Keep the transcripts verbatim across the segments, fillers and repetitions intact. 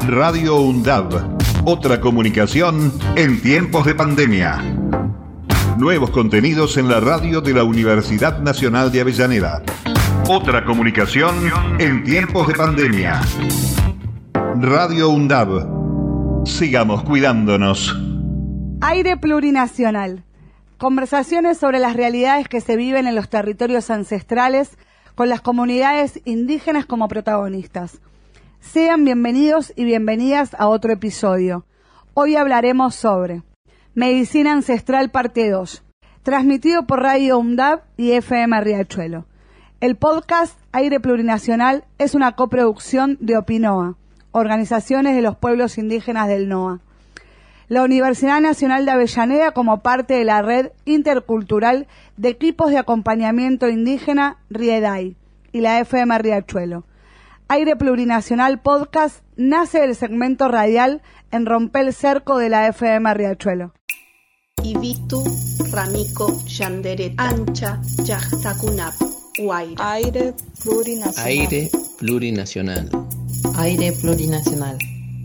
Radio UNDAB, otra comunicación en tiempos de pandemia. Nuevos contenidos en la radio de la Universidad Nacional de Avellaneda. Otra comunicación en tiempos de pandemia. Radio UNDAB. Sigamos cuidándonos. Aire plurinacional. Conversaciones sobre las realidades que se viven en los territorios ancestrales con las comunidades indígenas como protagonistas. Sean bienvenidos y bienvenidas a otro episodio. Hoy hablaremos sobre Medicina Ancestral Parte dos, transmitido por Radio UNDAB y F M Riachuelo. El podcast Aire Plurinacional es una coproducción de OPINOA, Organizaciones de los Pueblos Indígenas del NOA, la Universidad Nacional de Avellaneda como parte de la Red Intercultural de Equipos de Acompañamiento Indígena RIEDAI y la F M Riachuelo. Aire Plurinacional Podcast nace del segmento radial en Rompel Cerco de la F M Riachuelo. Ibitu, Ramico, Yanderet, Ancha, Yachtakunap, Guaira. Aire Plurinacional. Aire Plurinacional. Aire Plurinacional.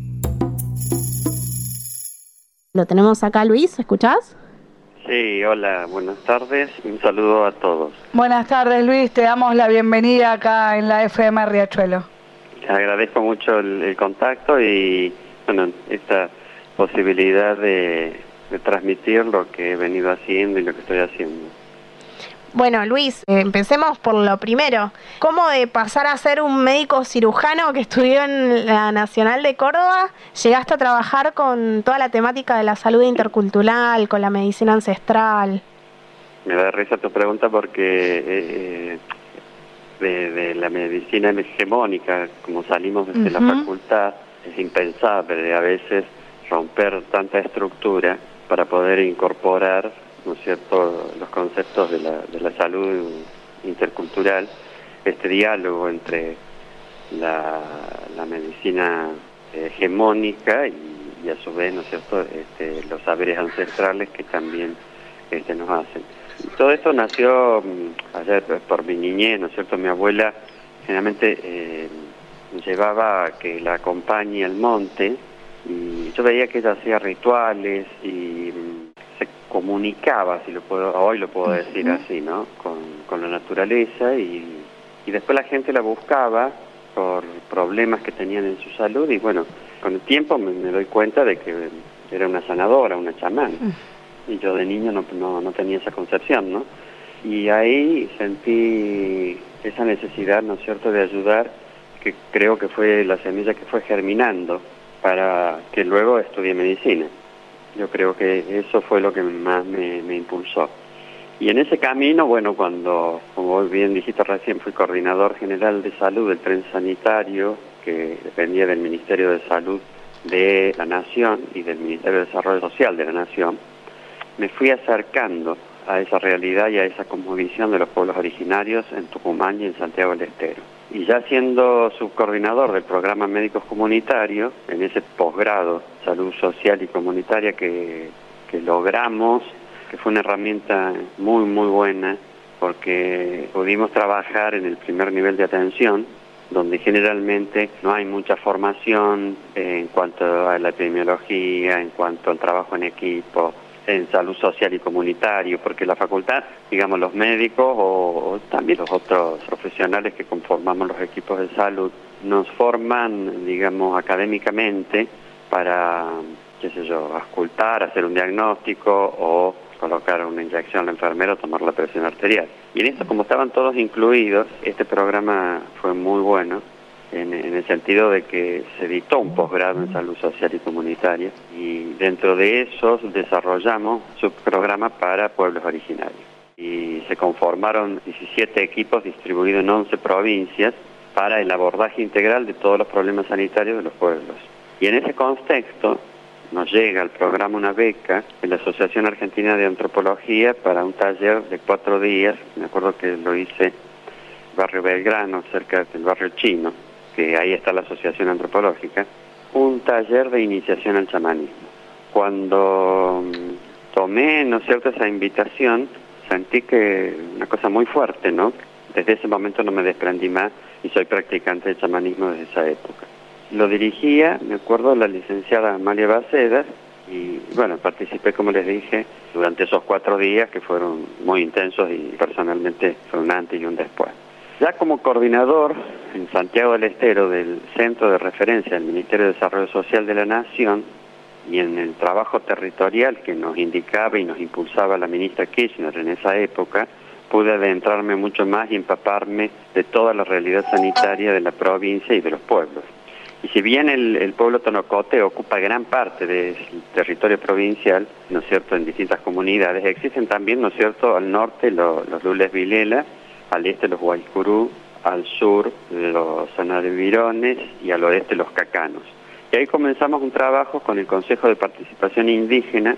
Lo tenemos acá, Luis, ¿escuchás? Sí, hola, buenas tardes y un saludo a todos. Buenas tardes, Luis, te damos la bienvenida acá en la F M Riachuelo. Agradezco mucho el, el contacto y bueno, esta posibilidad de, de transmitir lo que he venido haciendo y lo que estoy haciendo. Bueno, Luis, eh, empecemos por lo primero. ¿Cómo de pasar a ser un médico cirujano que estudió en la Nacional de Córdoba, llegaste a trabajar con toda la temática de la salud intercultural, con la medicina ancestral? Me da risa tu pregunta porque eh, de, de la medicina hegemónica, como salimos desde uh-huh. la facultad, es impensable a veces romper tanta estructura para poder incorporar, ¿no es cierto?, los conceptos de la, de la salud intercultural, este diálogo entre la, la medicina hegemónica y, y a su vez, ¿no es cierto?, este, los saberes ancestrales que también este, nos hacen. Y todo esto nació ayer por mi niñez, ¿no es cierto? Mi abuela generalmente eh, llevaba a que la acompañe al monte y yo veía que ella hacía rituales y se comunicaba, si lo puedo, hoy lo puedo decir así, ¿no? Con, con la naturaleza y, y después la gente la buscaba por problemas que tenían en su salud y bueno, con el tiempo me, me doy cuenta de que era una sanadora, una chamán y yo de niño no, no, no tenía esa concepción, ¿no? Y ahí sentí esa necesidad, ¿no es cierto?, de ayudar, que creo que fue la semilla que fue germinando para que luego estudie medicina. Yo creo que eso fue lo que más me, me impulsó. Y en ese camino, bueno, cuando, como bien dijiste recién, fui coordinador general de salud del tren sanitario, que dependía del Ministerio de Salud de la Nación y del Ministerio de Desarrollo Social de la Nación, me fui acercando a esa realidad y a esa cosmovisión de los pueblos originarios en Tucumán y en Santiago del Estero. Y ya siendo subcoordinador del programa Médicos Comunitarios, en ese posgrado Salud Social y Comunitaria que, que logramos, que fue una herramienta muy, muy buena, porque pudimos trabajar en el primer nivel de atención, donde generalmente no hay mucha formación en cuanto a la epidemiología, en cuanto al trabajo en equipo, en salud social y comunitario, porque la facultad, digamos, los médicos o, o también los otros profesionales que conformamos los equipos de salud, nos forman, digamos, académicamente para, qué sé yo, auscultar, hacer un diagnóstico o colocar una inyección al enfermero, tomar la presión arterial. Y en esto, como estaban todos incluidos, este programa fue muy bueno, En, en el sentido de que se dictó un posgrado en salud social y comunitaria y dentro de esos desarrollamos subprogramas para pueblos originarios y se conformaron diecisiete equipos distribuidos en once provincias para el abordaje integral de todos los problemas sanitarios de los pueblos. Y en ese contexto nos llega al programa una beca de la Asociación Argentina de Antropología para un taller de cuatro días, me acuerdo que lo hice en Barrio Belgrano, cerca del Barrio Chino, que ahí está la Asociación Antropológica, un taller de iniciación al chamanismo. Cuando tomé, ¿no es cierto?, esa invitación, sentí que una cosa muy fuerte, ¿no? Desde ese momento no me desprendí más y soy practicante de chamanismo desde esa época. lo dirigía, me acuerdo, la licenciada Amalia Bacedas, y bueno, participé, como les dije, durante esos cuatro días que fueron muy intensos y personalmente fue un antes y un después. Ya como coordinador en Santiago del Estero del Centro de Referencia del Ministerio de Desarrollo Social de la Nación y en el trabajo territorial que nos indicaba y nos impulsaba la ministra Kirchner en esa época, pude adentrarme mucho más y empaparme de toda la realidad sanitaria de la provincia y de los pueblos. Y si bien el, el pueblo tonocote ocupa gran parte del territorio provincial, ¿no es cierto?, en distintas comunidades, existen también, ¿no es cierto?, al norte los, los Lules Vilela, al este los Guaycurú, al sur los Anadevirones y al oeste los Cacanos. Y ahí comenzamos un trabajo con el Consejo de Participación Indígena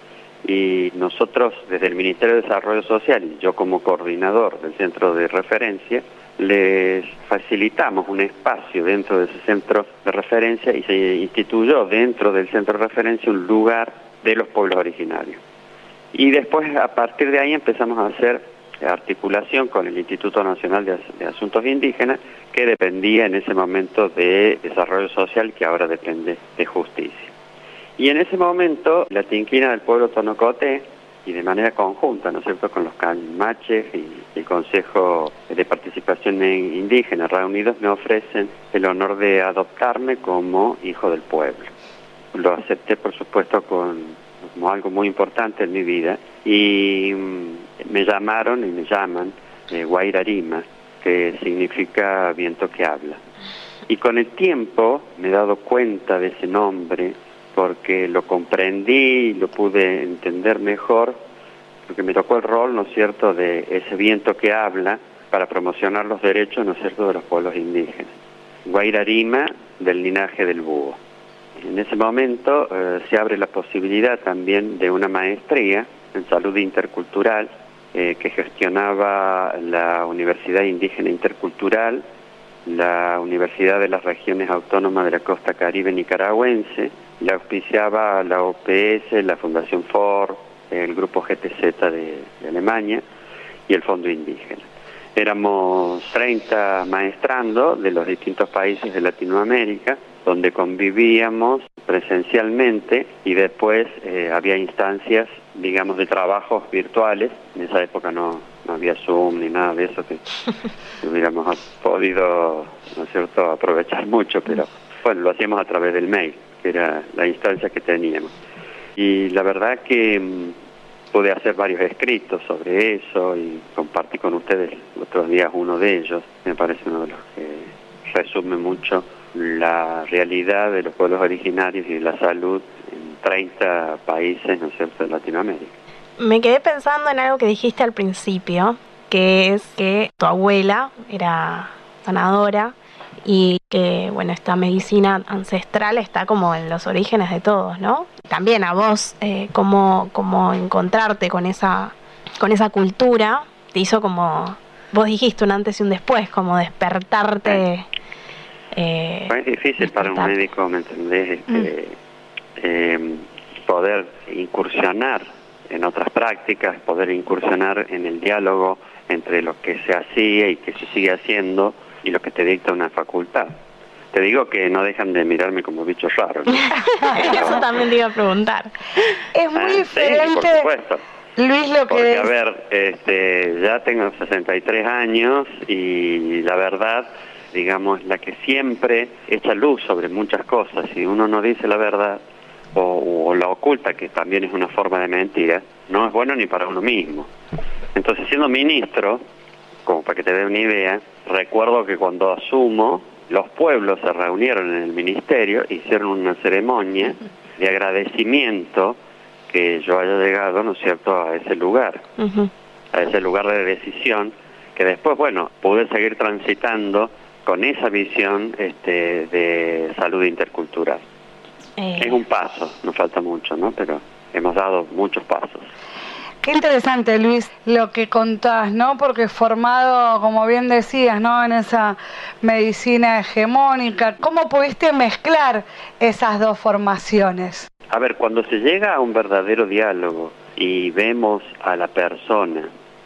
y nosotros desde el Ministerio de Desarrollo Social y yo como coordinador del centro de referencia les facilitamos un espacio dentro de ese centro de referencia y se instituyó dentro del centro de referencia un lugar de los pueblos originarios. Y después a partir de ahí empezamos a hacer articulación con el Instituto Nacional de, As- de Asuntos Indígenas, que dependía en ese momento de Desarrollo Social, que ahora depende de Justicia. Y en ese momento la Tinquina del pueblo tonocote, y de manera conjunta, ¿no es cierto?, con los calmaches y el Consejo de Participación Indígena reunidos, me ofrecen el honor de adoptarme como hijo del pueblo. Lo acepté, por supuesto, con, como algo muy importante en mi vida, y mm, me llamaron y me llaman eh, Guairarima, que significa viento que habla. Y con el tiempo me he dado cuenta de ese nombre, porque lo comprendí y lo pude entender mejor, porque me tocó el rol, ¿no es cierto?, de ese viento que habla para promocionar los derechos, ¿no es cierto?, de los pueblos indígenas. Guairarima, del linaje del búho. En ese momento eh, se abre la posibilidad también de una maestría en salud intercultural eh, que gestionaba la Universidad Indígena Intercultural, la Universidad de las Regiones Autónomas de la Costa Caribe Nicaragüense, la auspiciaba la O P S, la Fundación Ford, el Grupo G T Z de, de Alemania y el Fondo Indígena. Éramos treinta maestrando de los distintos países de Latinoamérica, donde convivíamos presencialmente y después eh, había instancias, digamos, de trabajos virtuales. En esa época no, no había Zoom ni nada de eso que hubiéramos podido, ¿no es cierto?, aprovechar mucho, pero bueno, lo hacíamos a través del mail, que era la instancia que teníamos. Y la verdad que mmm, pude hacer varios escritos sobre eso y compartí con ustedes los otros días uno de ellos. Me parece uno de los que resume mucho la realidad de los pueblos originarios y de la salud en treinta países, ¿no es cierto?, de Latinoamérica. Me quedé pensando en algo que dijiste al principio, que es que tu abuela era sanadora y que, bueno, esta medicina ancestral está como en los orígenes de todos, ¿no? También a vos, eh, cómo, cómo encontrarte con esa, con esa cultura, te hizo como, vos dijiste un antes y un después, como despertarte. Eh, es difícil despertar. Para un médico, ¿me entendés? Este, mm. eh, poder incursionar en otras prácticas, poder incursionar en el diálogo entre lo que se hacía y que se sigue haciendo y lo que te dicta una facultad. Te digo que no dejan de mirarme como bicho raro, ¿no? Eso también te iba a preguntar. Es muy ah, diferente, sí, por supuesto. Luis, lo que Porque, es... a ver, este, ya tengo sesenta y tres años y la verdad, digamos, la que siempre echa luz sobre muchas cosas, si uno no dice la verdad o, o la oculta, que también es una forma de mentira, no es bueno ni para uno mismo. Entonces, siendo ministro, como para que te dé una idea, recuerdo que cuando asumo, los pueblos se reunieron en el ministerio, hicieron una ceremonia de agradecimiento que yo haya llegado, ¿no es cierto?, a ese lugar, uh-huh. a ese lugar de decisión, que después, bueno, pude seguir transitando con esa visión este, de salud intercultural. Eh. Es un paso, nos falta mucho, ¿no?, pero hemos dado muchos pasos. Qué interesante, Luis, lo que contás, ¿no? Porque formado, como bien decías, ¿no?, en esa medicina hegemónica, ¿cómo pudiste mezclar esas dos formaciones? A ver, cuando se llega a un verdadero diálogo y vemos a la persona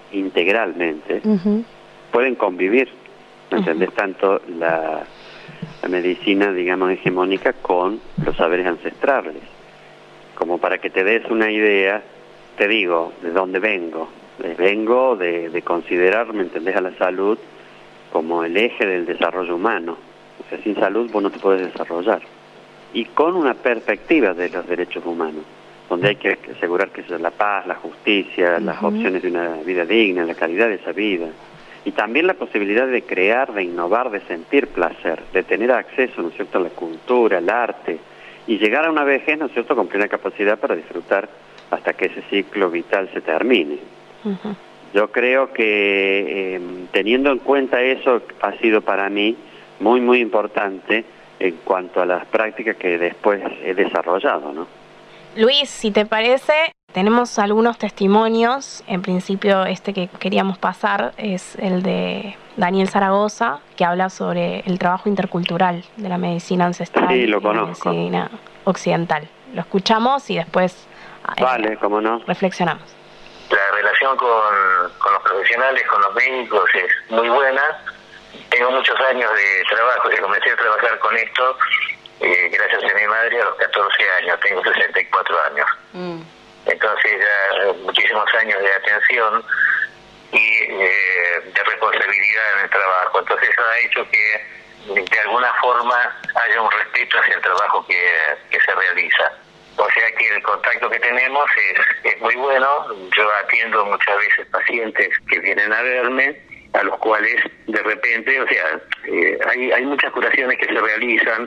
integralmente, uh-huh. pueden convivir, ¿me entendés? Uh-huh. Tanto la, la medicina, digamos, hegemónica con los saberes ancestrales. Como para que te des una idea, te digo de dónde vengo. Vengo de, de considerar, ¿me entendés?, a la salud como el eje del desarrollo humano. O sea, sin salud vos no te puedes desarrollar. Y con una perspectiva de los derechos humanos, donde hay que asegurar que sea la paz, la justicia, uh-huh. las opciones de una vida digna, la calidad de esa vida. Y también la posibilidad de crear, de innovar, de sentir placer, de tener acceso, ¿no es cierto?, a la cultura, al arte, y llegar a una vejez, ¿no es cierto?, con plena capacidad para disfrutar hasta que ese ciclo vital se termine. Uh-huh. Yo creo que eh, teniendo en cuenta eso ha sido para mí muy, muy importante en cuanto a las prácticas que después he desarrollado, ¿no? Luis, si te parece, tenemos algunos testimonios. En principio, este que queríamos pasar es el de Daniel Zaragoza, que habla sobre el trabajo intercultural de la medicina ancestral sí, lo y conozco. la medicina occidental. Lo escuchamos y después vale, eh, cómo no. reflexionamos. La relación con, con los profesionales, con los médicos es muy buena. Tengo muchos años de trabajo, que comencé a trabajar con esto eh, gracias a mi madre a los catorce años, tengo sesenta y cuatro años. Mm. Entonces ya muchísimos años de atención y eh, de responsabilidad en el trabajo. Entonces eso ha hecho que de alguna forma haya un respeto hacia el trabajo que, que se realiza. O sea que el contacto que tenemos es, es muy bueno. Yo atiendo muchas veces pacientes que vienen a verme, a los cuales de repente, o sea, eh, hay, hay muchas curaciones que se realizan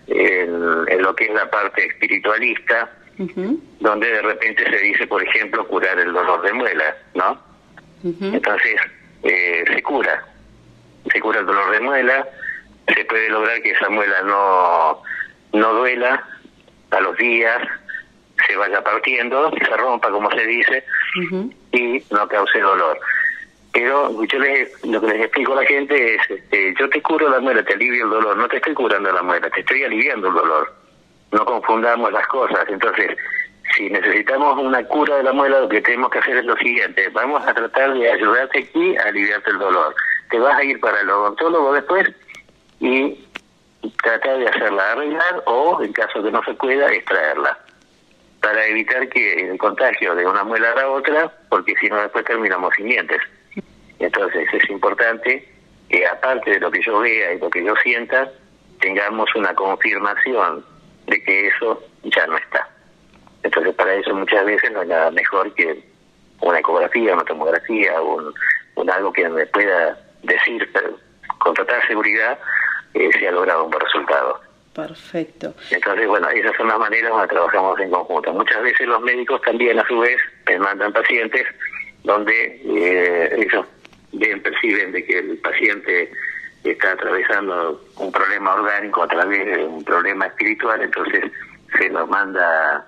en, en lo que es la parte espiritualista, uh-huh. donde de repente se dice, por ejemplo, curar el dolor de muela, ¿no? Uh-huh. Entonces, eh, se cura, se cura el dolor de muela, se puede lograr que esa muela no, no duela a los días, se vaya partiendo, se rompa, como se dice, uh-huh. y no cause dolor. Pero yo les, lo que les explico a la gente es, este, yo te curo la muela, te alivio el dolor, no te estoy curando la muela, te estoy aliviando el dolor. No confundamos las cosas. Entonces, si necesitamos una cura de la muela, lo que tenemos que hacer es lo siguiente: vamos a tratar de ayudarte aquí a aliviarte el dolor. Te vas a ir para el odontólogo después y tratar de hacerla arreglar, o en caso que no se pueda, extraerla, para evitar que el contagio de una muela a la otra, porque si no después terminamos sin dientes. Entonces es importante que, aparte de lo que yo vea y lo que yo sienta, tengamos una confirmación de que eso ya no está. Entonces para eso muchas veces no hay nada mejor que una ecografía, una tomografía, un, un algo que me pueda decir pero con total seguridad eh, se ha logrado un buen resultado. Perfecto. Entonces, bueno, esas son las maneras donde trabajamos en conjunto. Muchas veces los médicos también, a su vez, me mandan pacientes donde eh, ellos bien perciben de que el paciente está atravesando un problema orgánico a través de un problema espiritual, entonces se lo manda.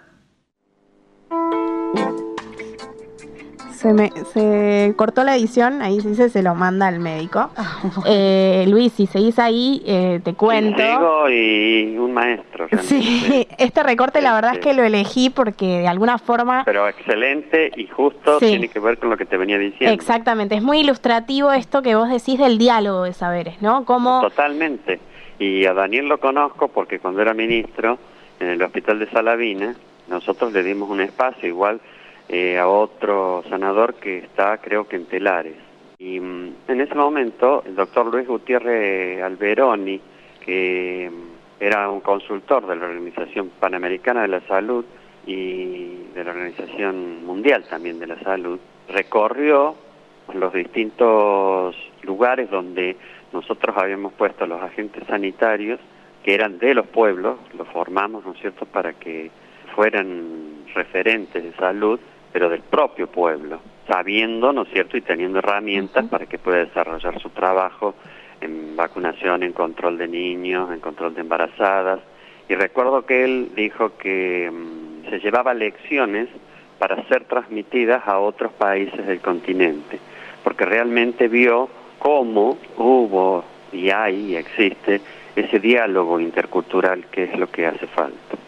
Se me se cortó la edición, ahí se dice se lo manda al médico. eh, Luis, si seguís ahí, eh, te cuento. Diego y un maestro. Sí, este recorte la verdad es que lo elegí porque de alguna forma... Pero excelente y justo, sí. Tiene que ver con lo que te venía diciendo. Exactamente, es muy ilustrativo esto que vos decís del diálogo de saberes, ¿no? Como... Totalmente. Y a Daniel lo conozco porque cuando era ministro en el hospital de Salavina, nosotros le dimos un espacio igual... Eh, a otro sanador que está, creo que en Telares. Y mm, en ese momento, el doctor Luis Gutiérrez Alberoni, que mm, era un consultor de la Organización Panamericana de la Salud y de la Organización Mundial también de la Salud, recorrió los distintos lugares donde nosotros habíamos puesto los agentes sanitarios, que eran de los pueblos, los formamos, ¿no es cierto?, para que fueran referentes de salud, pero del propio pueblo, sabiendo, ¿no es cierto?, y teniendo herramientas uh-huh. para que pueda desarrollar su trabajo en vacunación, en control de niños, en control de embarazadas. Y recuerdo que él dijo que um, se llevaba lecciones para ser transmitidas a otros países del continente, porque realmente vio cómo hubo y hay y existe ese diálogo intercultural que es lo que hace falta.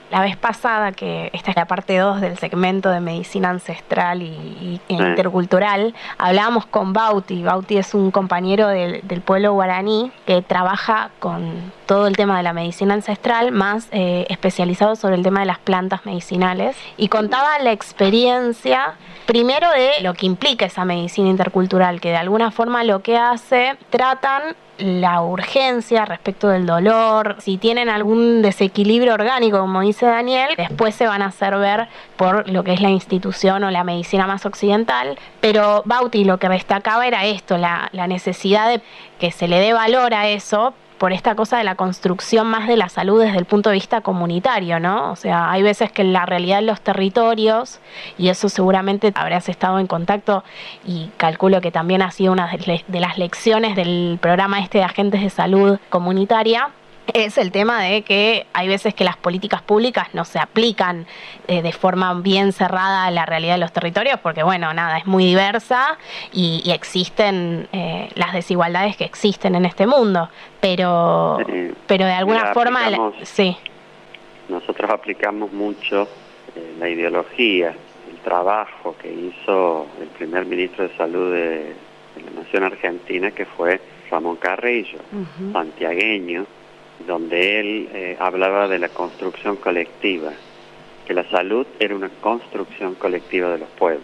La vez pasada, que esta es la parte dos del segmento de medicina ancestral y, y sí. intercultural, hablábamos con Bauti. Bauti es un compañero del, del pueblo guaraní que trabaja con todo el tema de la medicina ancestral, más eh, especializado sobre el tema de las plantas medicinales, y contaba la experiencia primero de lo que implica esa medicina intercultural, que de alguna forma lo que hace, tratan la urgencia respecto del dolor, si tienen algún desequilibrio orgánico, como dice Daniel, después se van a hacer ver por lo que es la institución o la medicina más occidental, pero Bauti lo que destacaba era esto, la, la necesidad de que se le dé valor a eso, por esta cosa de la construcción más de la salud desde el punto de vista comunitario, ¿no? O sea, hay veces que la realidad de los territorios, y eso seguramente habrás estado en contacto, y calculo que también ha sido una de las lecciones del programa este de agentes de salud comunitaria, es el tema de que hay veces que las políticas públicas no se aplican eh, de forma bien cerrada a la realidad de los territorios, porque bueno, nada, es muy diversa y, y existen eh, las desigualdades que existen en este mundo, pero sí, pero de alguna mira, forma sí. Nosotros aplicamos mucho eh, la ideología, el trabajo que hizo el primer ministro de Salud de, de la Nación Argentina, que fue Ramón Carrillo, uh-huh. santiagueño, donde él eh, hablaba de la construcción colectiva, que la salud era una construcción colectiva de los pueblos.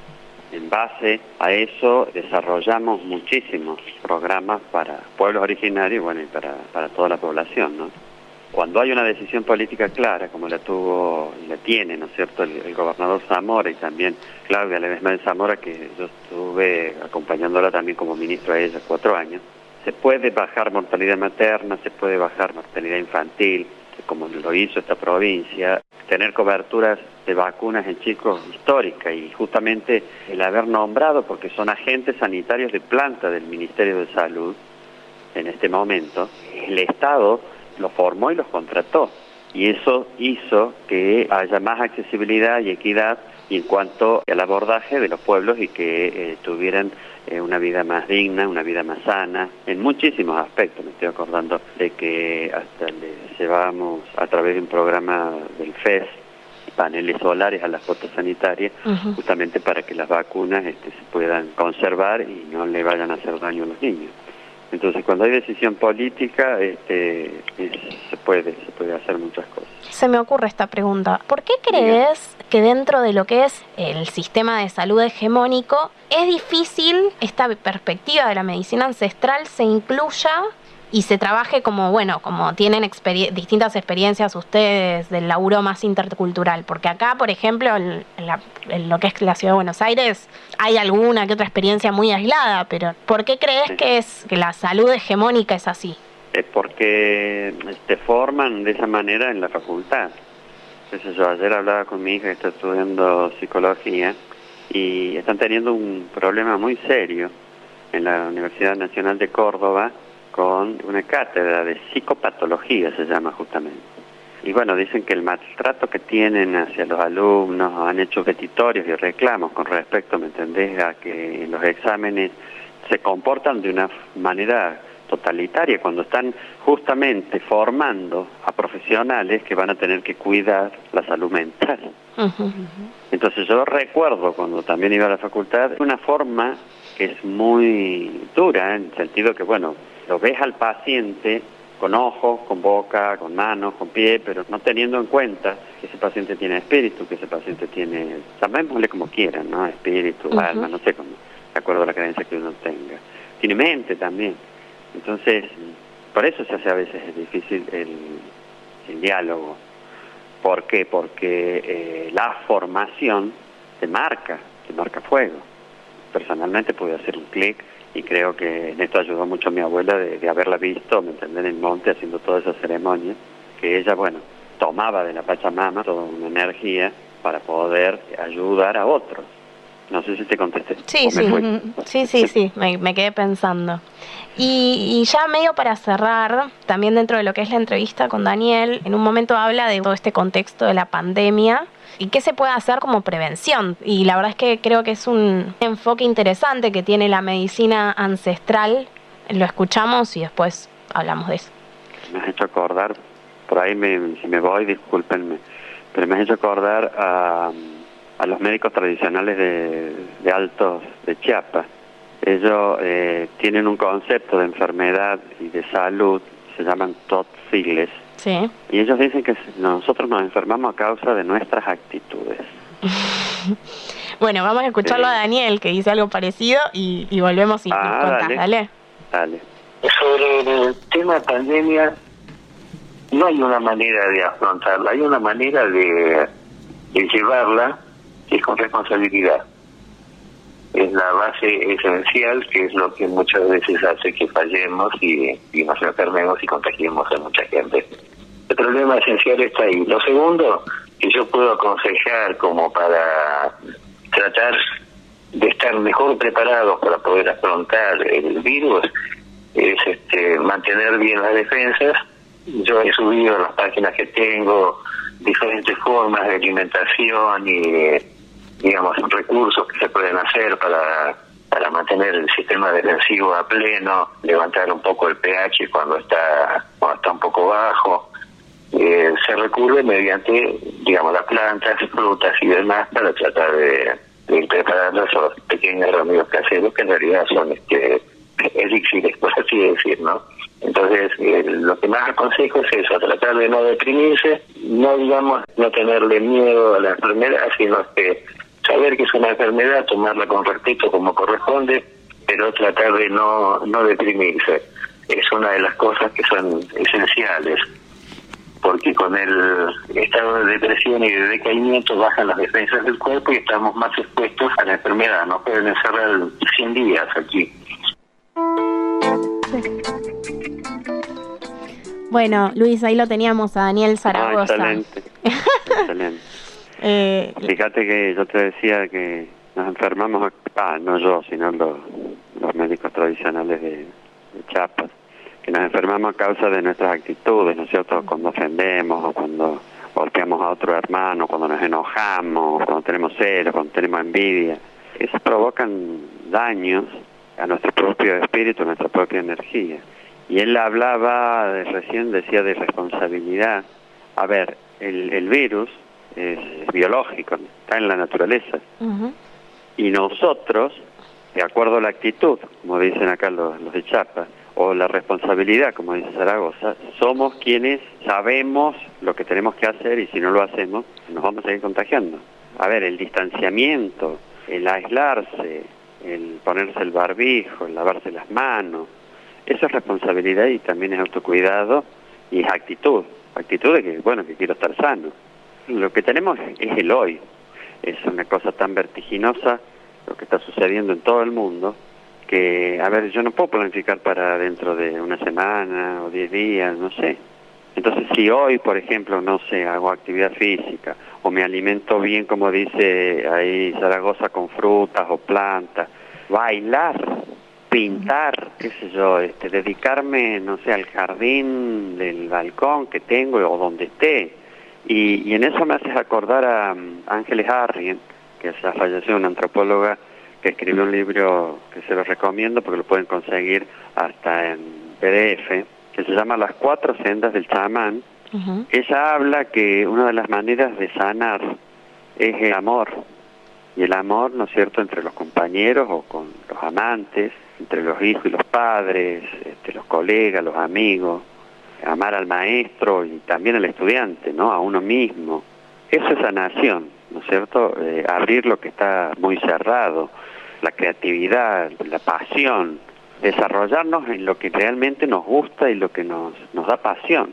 En base a eso desarrollamos muchísimos programas para pueblos originarios, bueno, y para, para toda la población, ¿no? Cuando hay una decisión política clara, como la tuvo y la tiene, ¿no es cierto?, el, el gobernador Zamora y también Claudia Ledesma de Zamora, que yo estuve acompañándola también como ministro a ella cuatro años, se puede bajar mortalidad materna, se puede bajar mortalidad infantil, como lo hizo esta provincia, tener coberturas de vacunas en chicos histórica, y justamente el haber nombrado, porque son agentes sanitarios de planta del Ministerio de Salud en este momento, el Estado los formó y los contrató, y eso hizo que haya más accesibilidad y equidad y en cuanto al abordaje de los pueblos y que eh, tuvieran eh, una vida más digna, una vida más sana, en muchísimos aspectos. Me estoy acordando de que hasta le llevábamos a través de un programa del F E S paneles solares a las fotos sanitarias, uh-huh. justamente para que las vacunas este, se puedan conservar y no le vayan a hacer daño a los niños. Entonces, cuando hay decisión política, este, es, se puede, se puede hacer muchas cosas. Se me ocurre esta pregunta. ¿Por qué crees que dentro de lo que es el sistema de salud hegemónico es difícil esta perspectiva de la medicina ancestral se incluya y se trabaje como, bueno, como tienen experie- distintas experiencias ustedes del laburo más intercultural? Porque acá, por ejemplo, en, la, en lo que es la Ciudad de Buenos Aires, hay alguna que otra experiencia muy aislada, pero ¿por qué crees sí. que es que la salud hegemónica es así? Es porque te forman de esa manera en la facultad. Entonces yo ayer hablaba con mi hija que está estudiando psicología y están teniendo un problema muy serio en la Universidad Nacional de Córdoba con una cátedra de psicopatología, se llama justamente. Y bueno, dicen que el maltrato que tienen hacia los alumnos, han hecho petitorios y reclamos con respecto, ¿me entendés?, a que los exámenes se comportan de una manera totalitaria cuando están justamente formando a profesionales que van a tener que cuidar la salud mental. Uh-huh. Entonces yo recuerdo cuando también iba a la facultad una forma que es muy dura, en el sentido que, bueno, lo ves al paciente con ojos, con boca, con manos, con pie, pero no teniendo en cuenta que ese paciente tiene espíritu, que ese paciente tiene, llamémosle como quieran, ¿no? Espíritu, uh-huh. alma, no sé cómo, de acuerdo a la creencia que uno tenga. Tiene mente también. Entonces, por eso se hace a veces es difícil el, el diálogo. ¿Por qué? Porque eh, la formación te marca, te marca fuego. Personalmente pude hacer un clic y creo que en esto ayudó mucho a mi abuela de, de haberla visto, me entendés, en el monte haciendo toda esa ceremonia, que ella, bueno, tomaba de la Pachamama toda una energía para poder ayudar a otros. No sé si te contesté. Sí, sí, sí, sí, sí, me, me quedé pensando. Y, y ya medio para cerrar, también dentro de lo que es la entrevista con Daniel, en un momento habla de todo este contexto de la pandemia y qué se puede hacer como prevención. Y la verdad es que creo que es un enfoque interesante que tiene la medicina ancestral. Lo escuchamos y después hablamos de eso. Me has hecho acordar por ahí me, si me voy, discúlpenme, pero me has hecho acordar a, a los médicos tradicionales de, de Altos de Chiapas. Ellos eh, tienen un concepto de enfermedad y de salud, se llaman Totziles. Sí. Y ellos dicen que nosotros nos enfermamos a causa de nuestras actitudes. Bueno, vamos a escucharlo sí. a Daniel, que dice algo parecido, y, y volvemos y ah, nos contás, dale. dale. Dale. Sobre el tema pandemia, no hay una manera de afrontarla, hay una manera de, de llevarla, que es con responsabilidad. Es la base esencial, que es lo que muchas veces hace que fallemos y, y nos enfermemos y contagiemos a mucha gente. El problema esencial está ahí. Lo segundo que yo puedo aconsejar como para tratar de estar mejor preparados para poder afrontar el virus es este, mantener bien las defensas. Yo he subido en las páginas que tengo diferentes formas de alimentación y, digamos, recursos que se pueden hacer para, para mantener el sistema defensivo a pleno, levantar un poco el pH cuando está, cuando está un poco bajo. Eh, se recurre mediante, digamos, las plantas, frutas y demás para tratar de, de ir preparando esos pequeños remedios caseros que en realidad son este, elixires, por así decir, ¿no? Entonces, eh, lo que más aconsejo es eso, tratar de no deprimirse, no, digamos, no tenerle miedo a la enfermedad, sino que saber que es una enfermedad, tomarla con respeto como corresponde, pero tratar de no, no deprimirse. Es una de las cosas que son esenciales, porque con el estado de depresión y de decaimiento bajan las defensas del cuerpo y estamos más expuestos a la enfermedad. No pueden encerrar cien días aquí. Bueno, Luis, ahí lo teníamos a Daniel Zaragoza. Ah, excelente, excelente. eh, Fíjate que yo te decía que nos enfermamos, ah, no yo, sino los, los médicos tradicionales de, de Chiapas, que nos enfermamos a causa de nuestras actitudes, ¿no es cierto? Cuando ofendemos, o cuando golpeamos a otro hermano, cuando nos enojamos, cuando tenemos celos, cuando tenemos envidia. Eso provocan daños a nuestro propio espíritu, a nuestra propia energía. Y él hablaba, de, recién decía, de responsabilidad. A ver, el, el virus es biológico, está en la naturaleza. Uh-huh. Y nosotros, de acuerdo a la actitud, como dicen acá los, los de Chiapas, o la responsabilidad, como dice Zaragoza, somos quienes sabemos lo que tenemos que hacer y si no lo hacemos, nos vamos a seguir contagiando. A ver, el distanciamiento, el aislarse, el ponerse el barbijo, el lavarse las manos, eso es responsabilidad y también es autocuidado y es actitud. Actitud de que, bueno, que quiero estar sano. Lo que tenemos es el hoy. Es una cosa tan vertiginosa lo que está sucediendo en todo el mundo, que, a ver, yo no puedo planificar para dentro de una semana o diez días, no sé. Entonces, si hoy, por ejemplo, no sé, hago actividad física o me alimento bien, como dice ahí Zaragoza, con frutas o plantas, bailar, pintar, qué sé yo, este, dedicarme, no sé, al jardín del balcón que tengo o donde esté. Y, y en eso me haces acordar a um, Ángeles Arrien, que ya falleció, una antropóloga que escribió un libro que se lo recomiendo porque lo pueden conseguir hasta en P D F, que se llama Las cuatro sendas del chamán. Uh-huh. Ella habla que una de las maneras de sanar es el amor, y el amor, ¿no es cierto?, entre los compañeros o con los amantes, entre los hijos y los padres, este, los colegas, los amigos, amar al maestro y también al estudiante, ¿no?, a uno mismo. Eso es sanación, ¿no es cierto?, eh, abrir lo que está muy cerrado, la creatividad, la pasión, desarrollarnos en lo que realmente nos gusta y lo que nos, nos da pasión.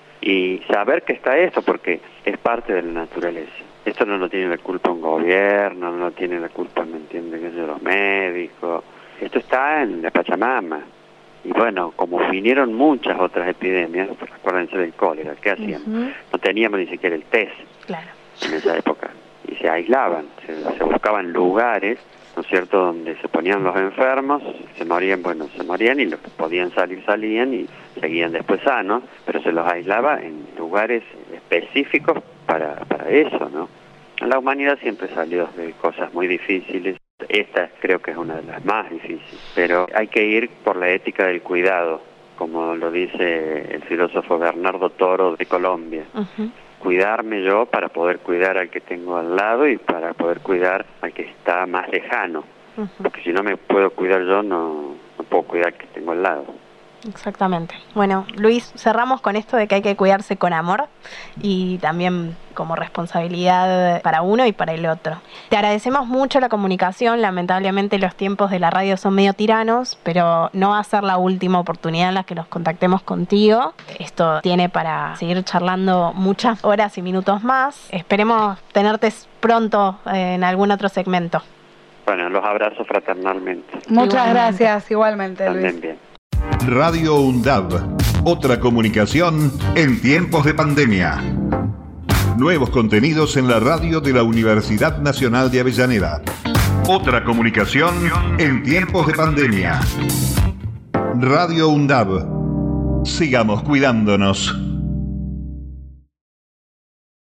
Y saber que está esto, porque es parte de la naturaleza. Esto no lo tiene la culpa un gobierno, no lo tiene la culpa, ¿me entiende?, que son los médicos. Esto está en la Pachamama. Y bueno, como vinieron muchas otras epidemias, acuérdense del cólera, ¿qué hacían? Uh-huh. No teníamos ni siquiera el test. Claro. En esa época. Y se aislaban, se, se buscaban lugares, ¿no es cierto?, donde se ponían los enfermos, se morían, bueno, se morían y los que podían salir salían y seguían después sanos, pero se los aislaba en lugares específicos para, para eso, ¿no? La humanidad siempre salió de cosas muy difíciles, esta creo que es una de las más difíciles, pero hay que ir por la ética del cuidado, como lo dice el filósofo Bernardo Toro de Colombia. Uh-huh. Cuidarme yo para poder cuidar al que tengo al lado y para poder cuidar al que está más lejano. Uh-huh. Porque si no me puedo cuidar yo, no, no puedo cuidar al que tengo al lado. Exactamente. Bueno, Luis, cerramos con esto de que hay que cuidarse con amor y también como responsabilidad para uno y para el otro. Te agradecemos mucho la comunicación. Lamentablemente los tiempos de la radio son medio tiranos, pero no va a ser la última oportunidad en la que nos contactemos contigo. Esto tiene para seguir charlando muchas horas y minutos más. Esperemos tenerte pronto en algún otro segmento. Bueno, los abrazo fraternalmente. Muchas igualmente. Gracias, igualmente, También Luis. Bien. Radio UNDAB, otra comunicación en tiempos de pandemia. Nuevos contenidos en la radio de la Universidad Nacional de Avellaneda. Otra comunicación en tiempos de pandemia. Radio UNDAB. Sigamos cuidándonos.